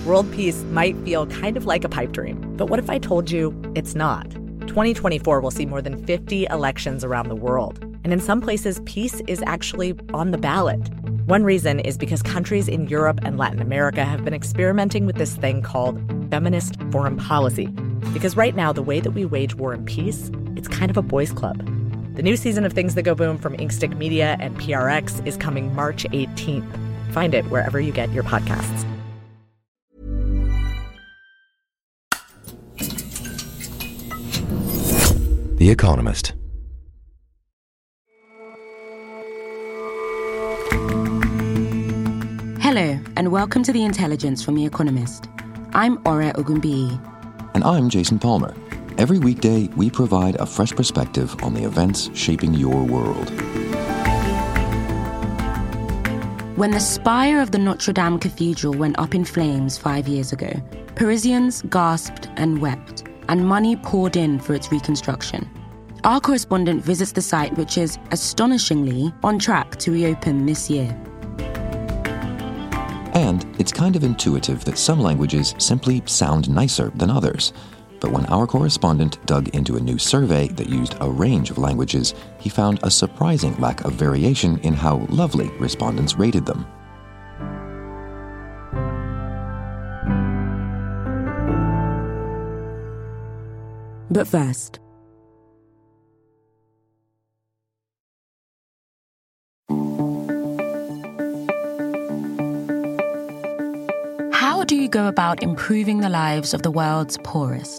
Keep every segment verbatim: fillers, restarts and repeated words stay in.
World peace might feel kind of like a pipe dream, but what if I told you it's not? twenty twenty-four will see more than fifty elections around the world, and in some places, peace is actually on the ballot. One reason is because countries in Europe and Latin America have been experimenting with this thing called feminist foreign policy. Because right now, the way that we wage war and peace, it's kind of a boys' club. The new season of Things That Go Boom from Inkstick Media and P R X is coming March eighteenth. Find it wherever you get your podcasts. The Economist. Hello, and welcome to The Intelligence from The Economist. I'm Ore Ogunbiyi. And I'm Jason Palmer. Every weekday, we provide a fresh perspective on the events shaping your world. When the spire of the Notre Dame Cathedral went up in flames five years ago, Parisians gasped and wept, and money poured in for its reconstruction. Our correspondent visits the site, which is astonishingly on track to reopen this year. And it's kind of intuitive that some languages simply sound nicer than others. But when our correspondent dug into a new survey that used a range of languages, he found a surprising lack of variation in how lovely respondents rated them. But first, how do you go about improving the lives of the world's poorest?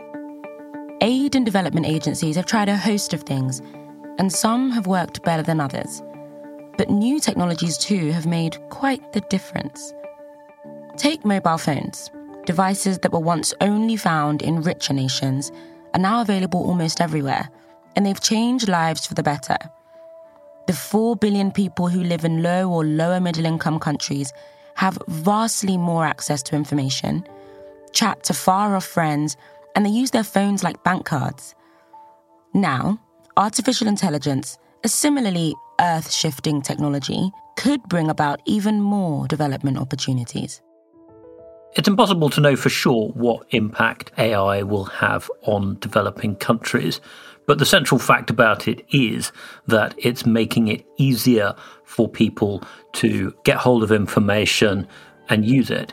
Aid and development agencies have tried a host of things, and some have worked better than others. But new technologies, too, have made quite the difference. Take mobile phones. Devices that were once only found in richer nations are now available almost everywhere, and they've changed lives for the better. The four billion people who live in low or lower middle-income countries have vastly more access to information, chat to far-off friends, and they use their phones like bank cards. Now, artificial intelligence, a similarly earth-shifting technology, could bring about even more development opportunities. It's impossible to know for sure what impact A I will have on developing countries, but the central fact about it is that it's making it easier for people to get hold of information and use it.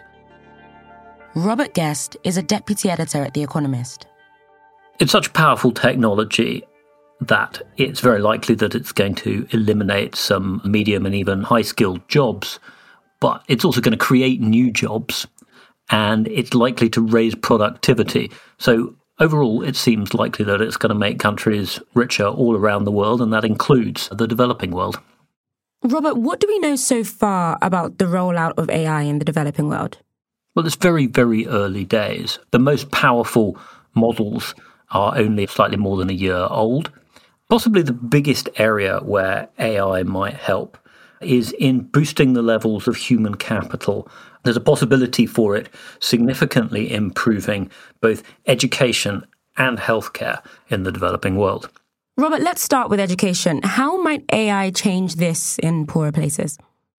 Robert Guest is a deputy editor at The Economist. It's such powerful technology that it's very likely that it's going to eliminate some medium and even high-skilled jobs, but it's also going to create new jobs, and it's likely to raise productivity. So overall, it seems likely that it's going to make countries richer all around the world, and that includes the developing world. Robert, what do we know so far about the rollout of A I in the developing world? Well, it's very, very early days. The most powerful models are only slightly more than a year old. Possibly the biggest area where A I might help is in boosting the levels of human capital. There's a possibility for it significantly improving both education and healthcare in the developing world. Robert, let's start with education. How might A I change this in poorer places?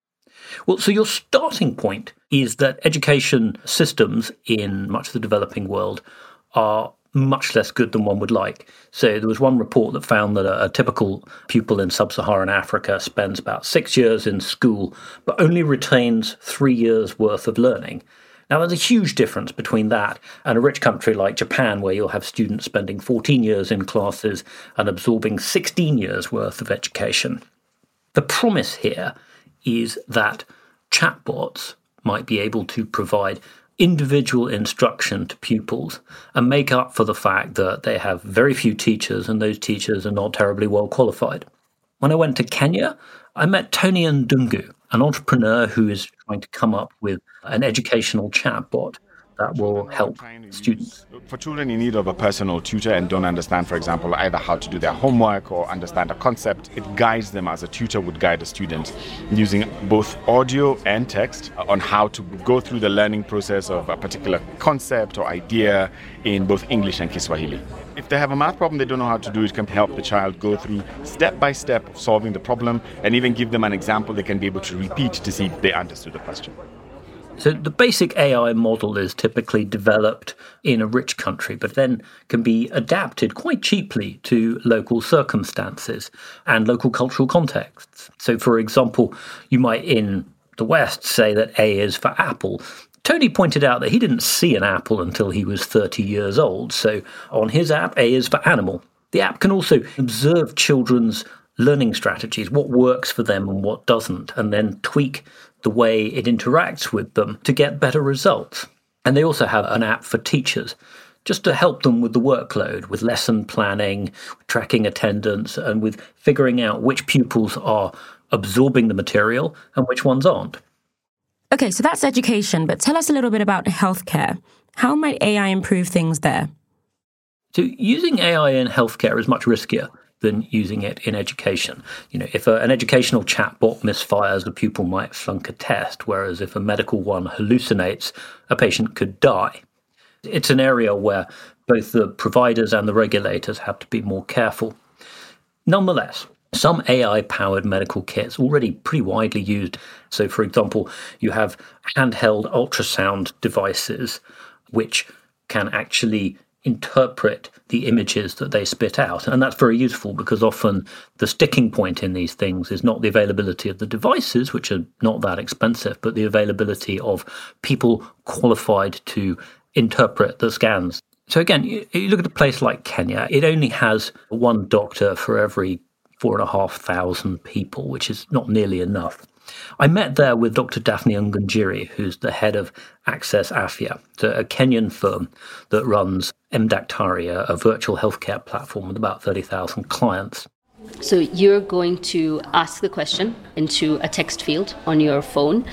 Well, so your starting point is that education systems in much of the developing world are much less good than one would like. So there was one report that found that a, a typical pupil in sub-Saharan Africa spends about six years in school, but only retains three years' worth of learning. Now, there's a huge difference between that and a rich country like Japan, where you'll have students spending fourteen years in classes and absorbing sixteen years' worth of education. The promise here is that chatbots might be able to provide individual instruction to pupils and make up for the fact that they have very few teachers and those teachers are not terribly well qualified. When I went to Kenya, I met Tony Ndungu, an entrepreneur who is trying to come up with an educational chatbot that will help students. For children in need of a personal tutor and don't understand, for example, either how to do their homework or understand a concept, it guides them as a tutor would guide a student using both audio and text on how to go through the learning process of a particular concept or idea in both English and Kiswahili. If they have a math problem they don't know how to do, it can help the child go through step by step of solving the problem and even give them an example they can be able to repeat to see if they understood the question. So the basic A I model is typically developed in a rich country, but then can be adapted quite cheaply to local circumstances and local cultural contexts. So, for example, you might in the West say that A is for apple. Tony pointed out that he didn't see an apple until he was thirty years old. So on his app, A is for animal. The app can also observe children's learning strategies, what works for them and what doesn't, and then tweak the way it interacts with them to get better results. And they also have an app for teachers, just to help them with the workload, with lesson planning, tracking attendance, and with figuring out which pupils are absorbing the material and which ones aren't. Okay, so that's education, but tell us a little bit about healthcare. How might A I improve things there? So using A I in healthcare is much riskier than using it in education. You know, if a, an educational chatbot misfires, a pupil might flunk a test, whereas if a medical one hallucinates, a patient could die. It's an area where both the providers and the regulators have to be more careful. Nonetheless, some A I-powered medical kits already pretty widely used. So, for example, you have handheld ultrasound devices which can actually interpret the images that they spit out. And that's very useful because often the sticking point in these things is not the availability of the devices, which are not that expensive, but the availability of people qualified to interpret the scans. So again, you, you look at a place like Kenya, it only has one doctor for every four and a half thousand people, which is not nearly enough. I met there with Doctor Daphne Ungunjiri, who's the head of Access Afya, a Kenyan firm that runs Mdaktari, a, a virtual healthcare platform with about thirty thousand clients. So you're going to ask the question into a text field on your phone.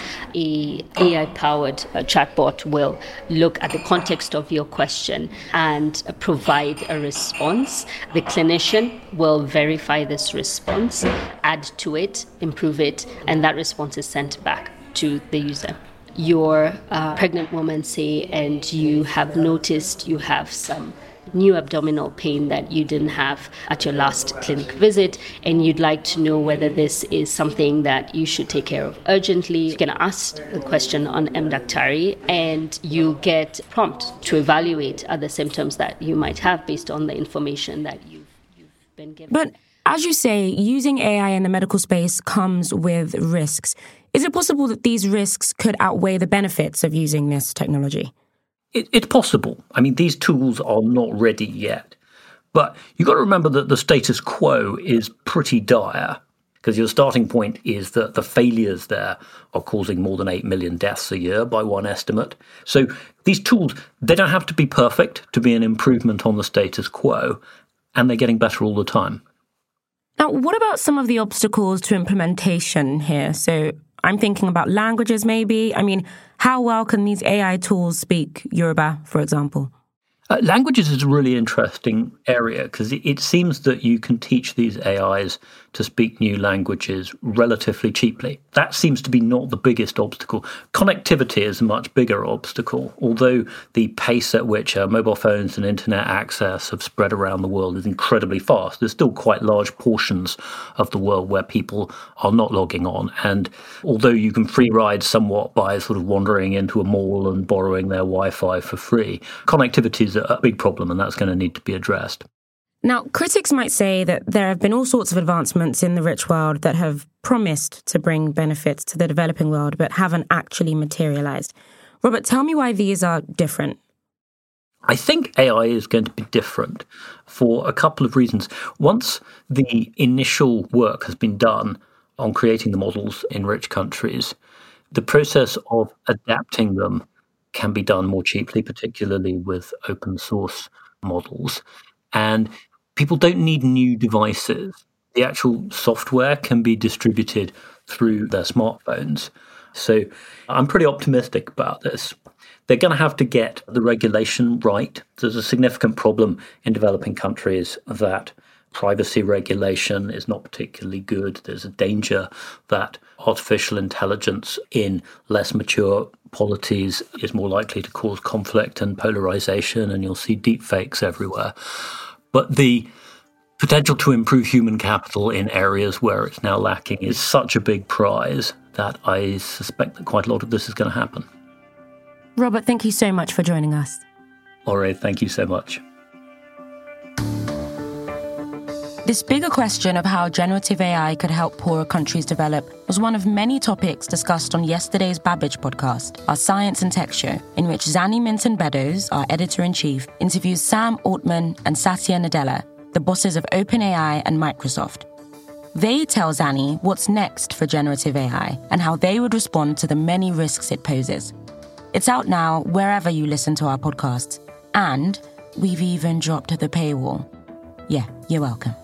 A AI-powered uh, chatbot will look at the context of your question and uh, provide a response. The clinician will verify this response, add to it, improve it, and that response is sent back to the user. You're a pregnant woman, say, and you have noticed you have some new abdominal pain that you didn't have at your last clinic visit, and you'd like to know whether this is something that you should take care of urgently. You can ask the question on Mdaktari, and you get a prompt to evaluate other symptoms that you might have based on the information that you've, you've been given. But as you say, using A I in the medical space comes with risks. Is it possible that these risks could outweigh the benefits of using this technology? It, it's possible. I mean, these tools are not ready yet. But you've got to remember that the status quo is pretty dire, because your starting point is that the failures there are causing more than eight million deaths a year by one estimate. So these tools, they don't have to be perfect to be an improvement on the status quo, and they're getting better all the time. Now, what about some of the obstacles to implementation here? So I'm thinking about languages, maybe. I mean, how well can these A I tools speak Yoruba, for example? Uh, languages is a really interesting area because it, it seems that you can teach these A Is to speak new languages relatively cheaply. That seems to be not the biggest obstacle. Connectivity is a much bigger obstacle, although the pace at which uh, mobile phones and internet access have spread around the world is incredibly fast. There's still quite large portions of the world where people are not logging on. And although you can free ride somewhat by sort of wandering into a mall and borrowing their Wi-Fi for free, connectivity is a big problem, and that's going to need to be addressed. Now, critics might say that there have been all sorts of advancements in the rich world that have promised to bring benefits to the developing world but haven't actually materialized. Robert, tell me why these are different. I think A I is going to be different for a couple of reasons. Once the initial work has been done on creating the models in rich countries, the process of adapting them can be done more cheaply, particularly with open source models. And people don't need new devices. The actual software can be distributed through their smartphones. So I'm pretty optimistic about this. They're going to have to get the regulation right. There's a significant problem in developing countries that privacy regulation is not particularly good. There's a danger that artificial intelligence in less mature polities is more likely to cause conflict and polarization, and you'll see deepfakes everywhere. But the potential to improve human capital in areas where it's now lacking is such a big prize that I suspect that quite a lot of this is going to happen. Robert, thank you so much for joining us. Ore, thank you so much. This bigger question of how generative A I could help poorer countries develop was one of many topics discussed on yesterday's Babbage podcast, our science and tech show, in which Zanny Minton-Beddoes, our editor-in-chief, interviews Sam Altman and Satya Nadella, the bosses of OpenAI and Microsoft. They tell Zanny what's next for generative A I and how they would respond to the many risks it poses. It's out now wherever you listen to our podcasts, and we've even dropped the paywall. Yeah, you're welcome.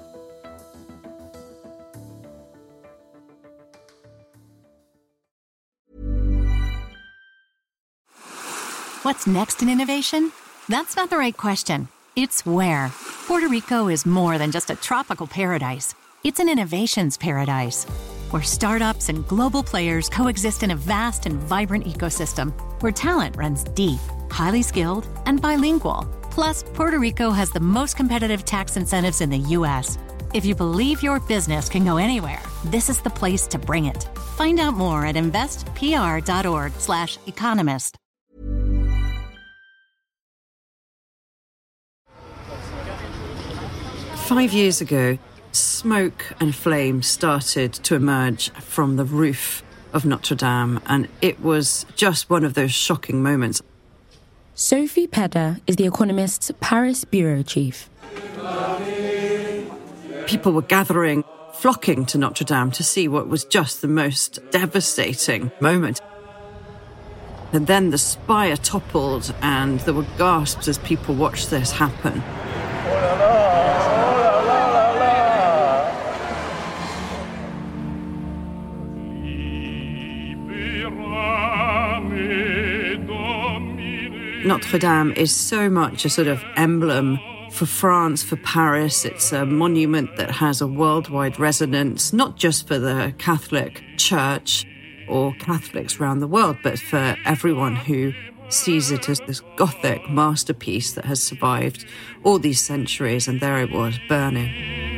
What's next in innovation? That's not the right question. It's where. Puerto Rico is more than just a tropical paradise. It's an innovations paradise, where startups and global players coexist in a vast and vibrant ecosystem, where talent runs deep, highly skilled, and bilingual. Plus, Puerto Rico has the most competitive tax incentives in the U S. If you believe your business can go anywhere, this is the place to bring it. Find out more at investpr.org slash economist. Five years ago, smoke and flame started to emerge from the roof of Notre Dame, and it was just one of those shocking moments. Sophie Pedder is The Economist's Paris bureau chief. People were gathering, flocking to Notre Dame to see what was just the most devastating moment. And then the spire toppled, and there were gasps as people watched this happen. Notre Dame is so much a sort of emblem for France, for Paris. It's a monument that has a worldwide resonance, not just for the Catholic Church or Catholics around the world, but for everyone who sees it as this Gothic masterpiece that has survived all these centuries, and there it was, burning.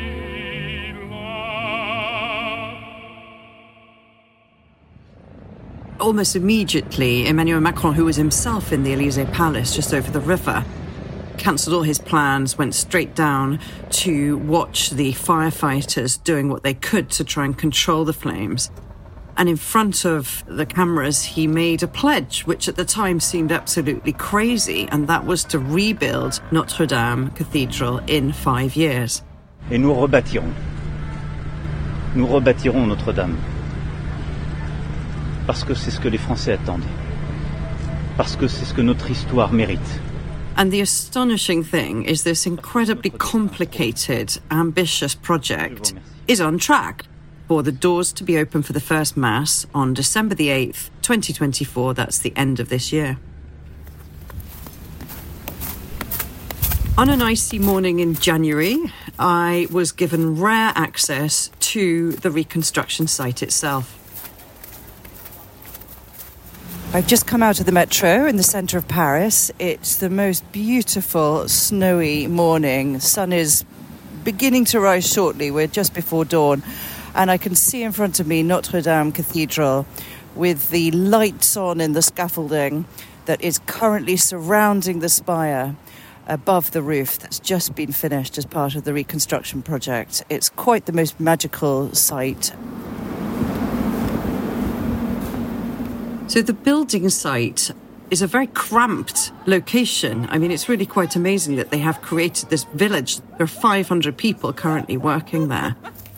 Almost immediately, Emmanuel Macron, who was himself in the Élysée Palace just over the river, cancelled all his plans, went straight down to watch the firefighters doing what they could to try and control the flames. And in front of the cameras, he made a pledge, which at the time seemed absolutely crazy, and that was to rebuild Notre Dame Cathedral in five years. Et nous rebâtirons. Nous rebâtirons Notre Dame. Parce que c'est ce que les Français attendent. Parce que c'est ce que notre histoire mérite. And the astonishing thing is this incredibly complicated, ambitious project is on track for the doors to be open for the first Mass on December the eighth, twenty twenty-four. That's the end of this year. On an icy morning in January, I was given rare access to the reconstruction site itself. I've just come out of the metro in the centre of Paris. It's the most beautiful, snowy morning. The sun is beginning to rise shortly. We're just before dawn. And I can see in front of me Notre Dame Cathedral with the lights on in the scaffolding that is currently surrounding the spire above the roof that's just been finished as part of the reconstruction project. It's quite the most magical sight. So the building site is a very cramped location. I mean, it's really quite amazing that they have created this village. There are five hundred people currently working there.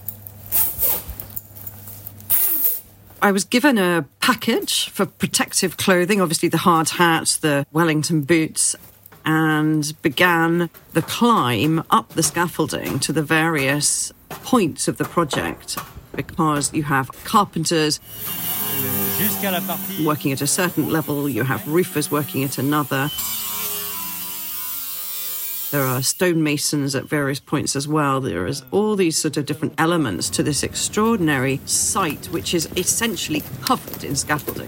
I was given a package for protective clothing, obviously the hard hat, the Wellington boots, and began the climb up the scaffolding to the various points of the project, because you have carpenters working at a certain level, you have roofers working at another. There are stonemasons at various points as well. There is all these sort of different elements to this extraordinary site, which is essentially covered in scaffolding.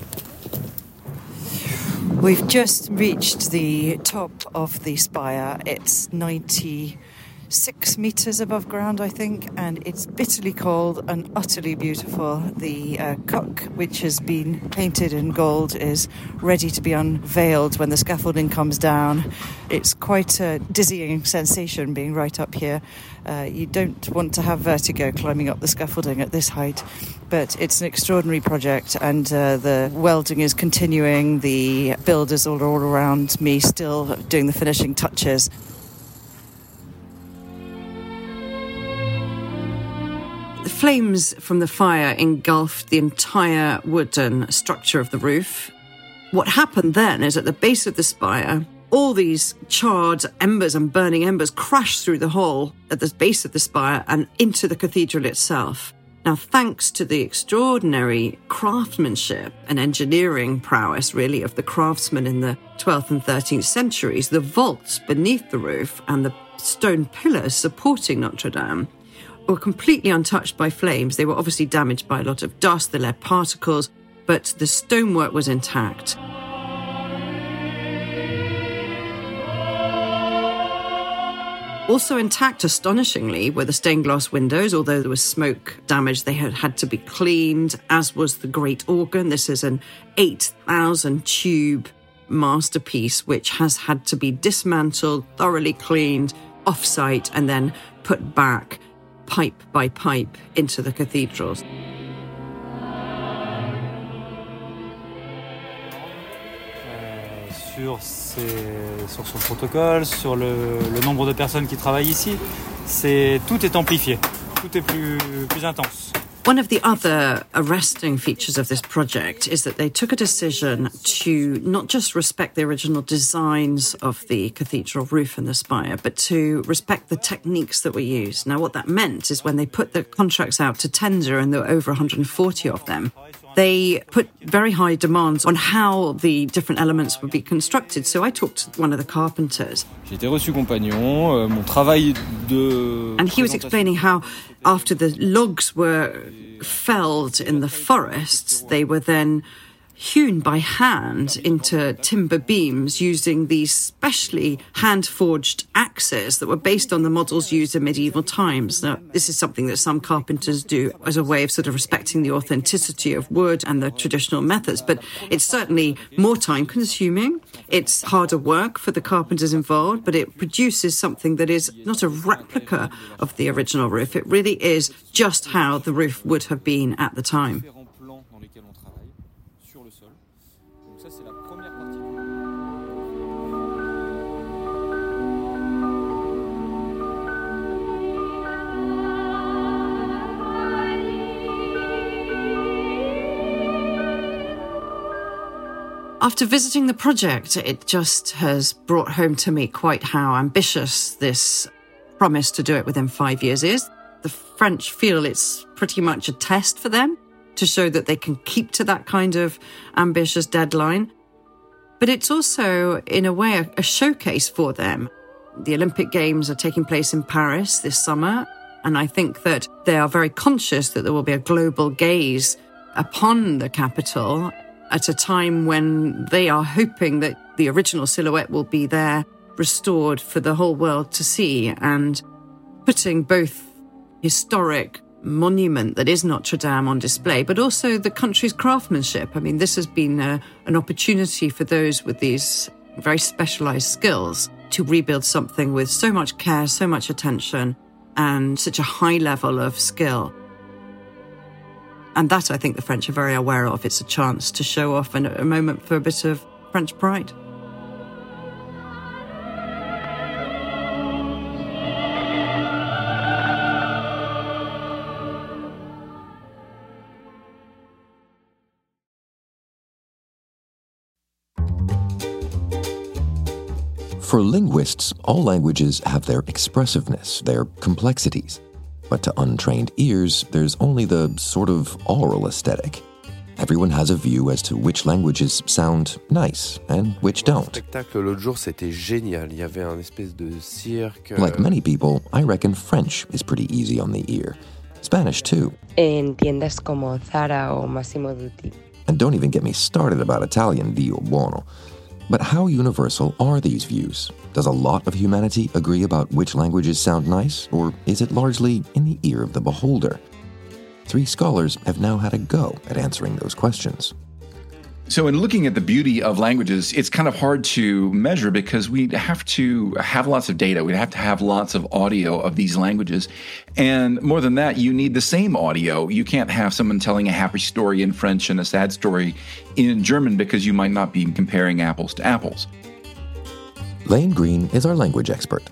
We've just reached the top of the spire. It's ninety six metres above ground, I think, and it's bitterly cold and utterly beautiful. The uh, cock, which has been painted in gold, is ready to be unveiled when the scaffolding comes down. It's quite a dizzying sensation being right up here. Uh, you don't want to have vertigo climbing up the scaffolding at this height, but it's an extraordinary project, and uh, the welding is continuing. The builders are all around me still doing the finishing touches. The flames from the fire engulfed the entire wooden structure of the roof. What happened then is at the base of the spire, all these charred embers and burning embers crashed through the hole at the base of the spire and into the cathedral itself. Now, thanks to the extraordinary craftsmanship and engineering prowess, really, of the craftsmen in the twelfth and thirteenth centuries, the vaults beneath the roof and the stone pillars supporting Notre Dame were completely untouched by flames. They were obviously damaged by a lot of dust, the lead particles, but the stonework was intact. Also intact, astonishingly, were the stained glass windows. Although there was smoke damage, they had had to be cleaned, as was the great organ. This is an eight thousand tube masterpiece which has had to be dismantled, thoroughly cleaned, off-site, and then put back pipe by pipe into the cathedrals. Sur, ses, sur son protocole, sur le, le nombre de personnes qui travaillent ici, c'est, tout est amplifié, tout est plus, plus intense. One of the other arresting features of this project is that they took a decision to not just respect the original designs of the cathedral roof and the spire, but to respect the techniques that were used. Now, what that meant is when they put the contracts out to tender, and there were over one hundred forty of them, they put very high demands on how the different elements would be constructed. So I talked to one of the carpenters. J'ai été reçu compagnon, euh, mon travail de... And he was explaining how after the logs were felled in the forests, they were then hewn by hand into timber beams using these specially hand-forged axes that were based on the models used in medieval times. Now, this is something that some carpenters do as a way of sort of respecting the authenticity of wood and the traditional methods, but it's certainly more time-consuming. It's harder work for the carpenters involved, but it produces something that is not a replica of the original roof. It really is just how the roof would have been at the time. After visiting the project, it just has brought home to me quite how ambitious this promise to do it within five years is. The French feel it's pretty much a test for them to show that they can keep to that kind of ambitious deadline. But it's also, in a way, a, a showcase for them. The Olympic Games are taking place in Paris this summer, and I think that they are very conscious that there will be a global gaze upon the capital at a time when they are hoping that the original silhouette will be there, restored for the whole world to see, and putting both historic monument that is Notre Dame on display, but also the country's craftsmanship. I mean, this has been a, an opportunity for those with these very specialised skills to rebuild something with so much care, so much attention, and such a high level of skill. And that, I think, the French are very aware of. It's a chance to show off and a moment for a bit of French pride. For linguists, all languages have their expressiveness, their complexities. But to untrained ears, there's only the sort of oral aesthetic. Everyone has a view as to which languages sound nice and which don't. L'autre jour, c'était génial. Il y avait un espèce de cirque. Like many people, I reckon French is pretty easy on the ear. Spanish, too. En tiendas como Zara o Massimo Dutti. And don't even get me started about Italian Dio Buono. But how universal are these views? Does a lot of humanity agree about which languages sound nice, or is it largely in the ear of the beholder? Three scholars have now had a go at answering those questions. So in looking at the beauty of languages, it's kind of hard to measure because we'd have to have lots of data. We'd have to have lots of audio of these languages. And more than that, you need the same audio. You can't have someone telling a happy story in French and a sad story in German because you might not be comparing apples to apples. Lane Green is our language expert.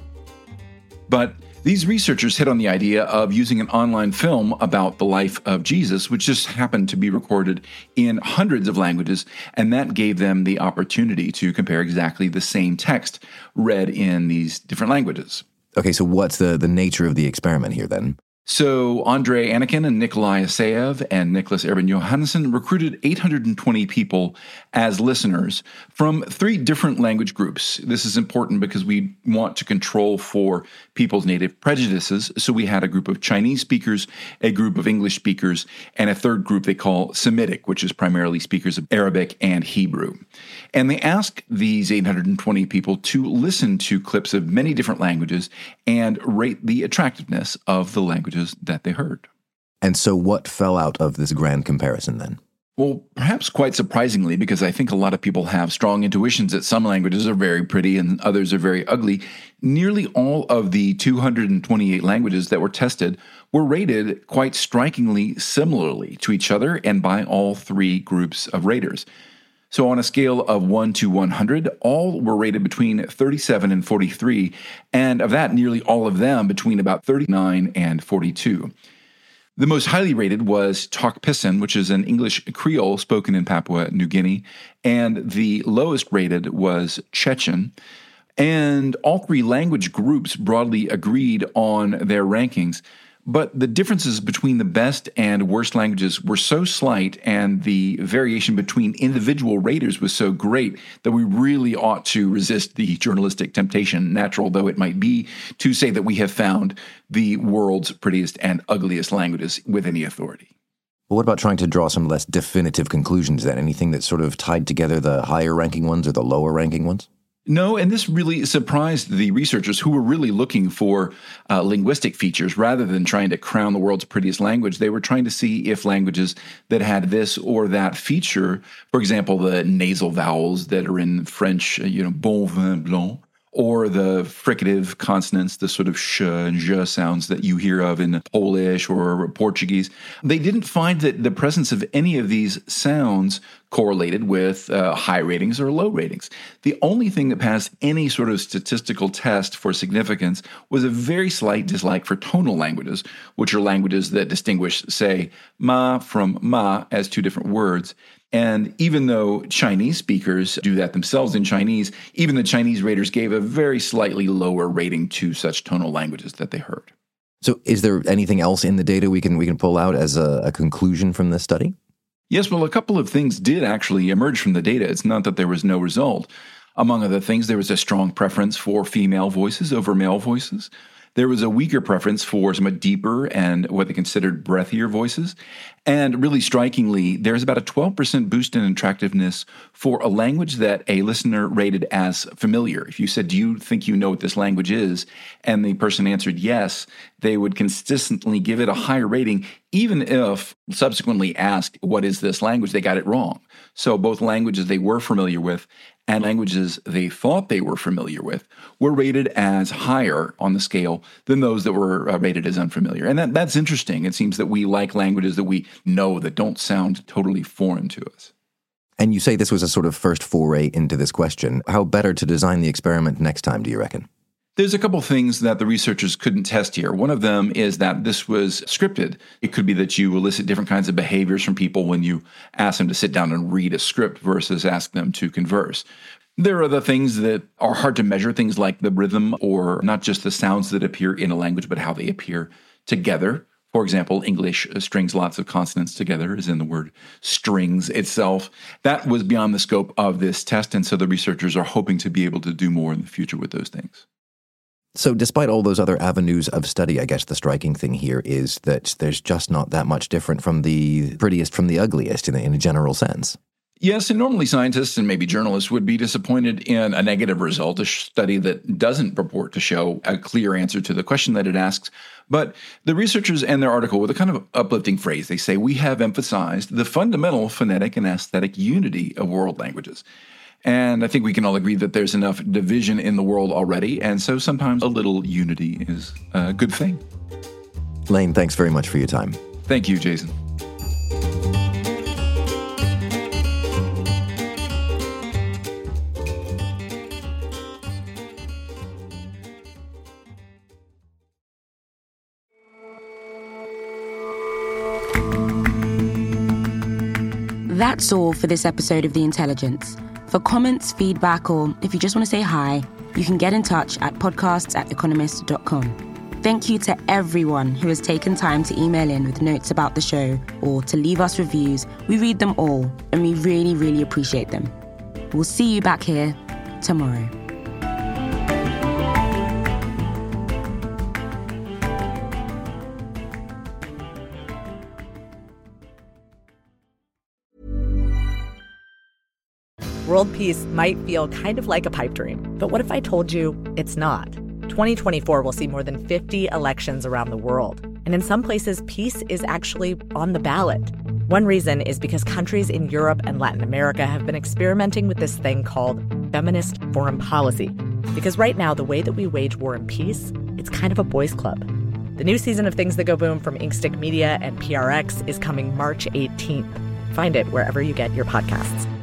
But these researchers hit on the idea of using an online film about the life of Jesus, which just happened to be recorded in hundreds of languages, and that gave them the opportunity to compare exactly the same text read in these different languages. Okay, so what's the, the nature of the experiment here then? So Andrei Anakin and Nikolai Asayev and Nicholas Erben Johannesson recruited eight hundred twenty people as listeners from three different language groups. This is important because we want to control for people's native prejudices. So we had a group of Chinese speakers, a group of English speakers, and a third group they call Semitic, which is primarily speakers of Arabic and Hebrew. And they asked these eight hundred twenty people to listen to clips of many different languages and rate the attractiveness of the language that they heard. And so what fell out of this grand comparison then? Well, perhaps quite surprisingly, because I think a lot of people have strong intuitions that some languages are very pretty and others are very ugly, nearly all of the two hundred twenty-eight languages that were tested were rated quite strikingly similarly to each other and by all three groups of raters. So on a scale of one to one hundred, all were rated between thirty-seven and forty-three, and of that, nearly all of them between about thirty-nine and forty-two. The most highly rated was Tok Pisin, which is an English Creole spoken in Papua New Guinea, and the lowest rated was Chechen. And all three language groups broadly agreed on their rankings. But the differences between the best and worst languages were so slight, and the variation between individual raters was so great that we really ought to resist the journalistic temptation, natural though it might be, to say that we have found the world's prettiest and ugliest languages with any authority. Well, what about trying to draw some less definitive conclusions then? Anything that sort of tied together the higher ranking ones or the lower ranking ones? No, and this really surprised the researchers who were really looking for uh, linguistic features rather than trying to crown the world's prettiest language. They were trying to see if languages that had this or that feature, for example, the nasal vowels that are in French, you know, bon vin blanc, or the fricative consonants, the sort of sh and j sounds that you hear of in Polish or Portuguese. They didn't find that the presence of any of these sounds correlated with uh, high ratings or low ratings. The only thing that passed any sort of statistical test for significance was a very slight dislike for tonal languages, which are languages that distinguish, say, ma from ma as two different words. And even though Chinese speakers do that themselves in Chinese, even the Chinese raters gave a very slightly lower rating to such tonal languages that they heard. So is there anything else in the data we can we can pull out as a, a conclusion from this study? Yes, well, a couple of things did actually emerge from the data. It's not that there was no result. Among other things, there was a strong preference for female voices over male voices. There was a weaker preference for somewhat deeper and what they considered breathier voices. And really strikingly, there's about a twelve percent boost in attractiveness for a language that a listener rated as familiar. If you said, do you think you know what this language is? And the person answered yes, they would consistently give it a higher rating, even if subsequently asked, what is this language? They got it wrong. So both languages they were familiar with and languages they thought they were familiar with were rated as higher on the scale than those that were uh, rated as unfamiliar. And that, that's interesting. It seems that we like languages that we know that don't sound totally foreign to us. And you say this was a sort of first foray into this question. How better to design the experiment next time, do you reckon? There's a couple things that the researchers couldn't test here. One of them is that this was scripted. It could be that you elicit different kinds of behaviors from people when you ask them to sit down and read a script versus ask them to converse. There are other things that are hard to measure, things like the rhythm or not just the sounds that appear in a language, but how they appear together. For example, English strings lots of consonants together, as in the word strings itself. That was beyond the scope of this test, and so the researchers are hoping to be able to do more in the future with those things. So despite all those other avenues of study, I guess the striking thing here is that there's just not that much different from the prettiest from the ugliest in a, in a general sense. Yes, and normally scientists and maybe journalists would be disappointed in a negative result, a study that doesn't purport to show a clear answer to the question that it asks. But the researchers end their article with a kind of uplifting phrase. They say, "We have emphasized the fundamental phonetic and aesthetic unity of world languages." And I think we can all agree that there's enough division in the world already, and so sometimes a little unity is a good thing. Lane, thanks very much for your time. Thank you, Jason. That's all for this episode of The Intelligence. For comments, feedback, or if you just want to say hi, you can get in touch at podcasts at economist dot com. Thank you to everyone who has taken time to email in with notes about the show or to leave us reviews. We read them all, and we really, really appreciate them. We'll see you back here tomorrow. World peace might feel kind of like a pipe dream, but what if I told you it's not? twenty twenty-four will see more than fifty elections around the world, and in some places, peace is actually on the ballot. One reason is because countries in Europe and Latin America have been experimenting with this thing called feminist foreign policy. Because right now, the way that we wage war and peace, it's kind of a boys' club. The new season of Things That Go Boom from Inkstick Media and P R X is coming March eighteenth. Find it wherever you get your podcasts.